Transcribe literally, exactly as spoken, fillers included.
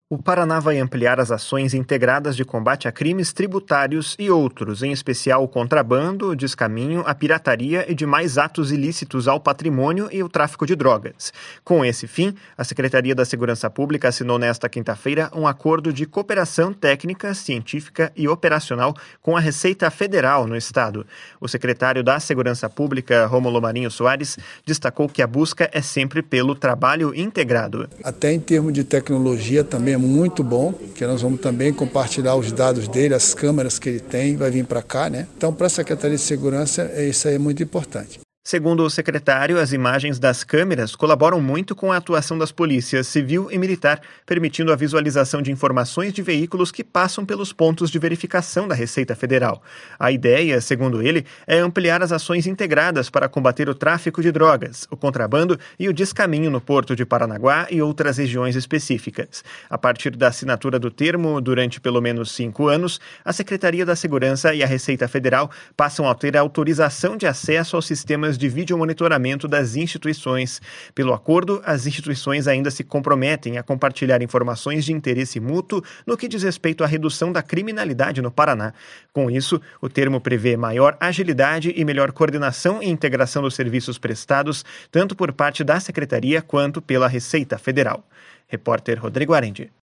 O Paraná vai ampliar as ações integradas de combate a crimes tributários e outros, em especial o contrabando, o descaminho, a pirataria e demais atos ilícitos ao patrimônio e o tráfico de drogas. Com esse fim, a Secretaria da Segurança Pública assinou nesta quinta-feira um acordo de cooperação técnica, científica e operacional com a Receita Federal no estado. O secretário da Segurança Pública, Rômulo Marinho Soares, destacou que a busca é sempre pelo trabalho integrado. Até em termos de tecnologia também é muito bom, que nós vamos também compartilhar os dados dele, as câmeras que ele tem, vai vir para cá, né? Então, para a Secretaria de Segurança, isso aí é muito importante. Segundo o secretário, as imagens das câmeras colaboram muito com a atuação das polícias civil e militar, permitindo a visualização de informações de veículos que passam pelos pontos de verificação da Receita Federal. A ideia, segundo ele, é ampliar as ações integradas para combater o tráfico de drogas, o contrabando e o descaminho no Porto de Paranaguá e outras regiões específicas. A partir da assinatura do termo, durante pelo menos cinco anos, a Secretaria da Segurança e a Receita Federal passam a ter autorização de acesso aos sistemas de videomonitoramento das instituições. Pelo acordo, as instituições ainda se comprometem a compartilhar informações de interesse mútuo no que diz respeito à redução da criminalidade no Paraná. Com isso, o termo prevê maior agilidade e melhor coordenação e integração dos serviços prestados, tanto por parte da Secretaria quanto pela Receita Federal. Repórter Rodrigo Arendi.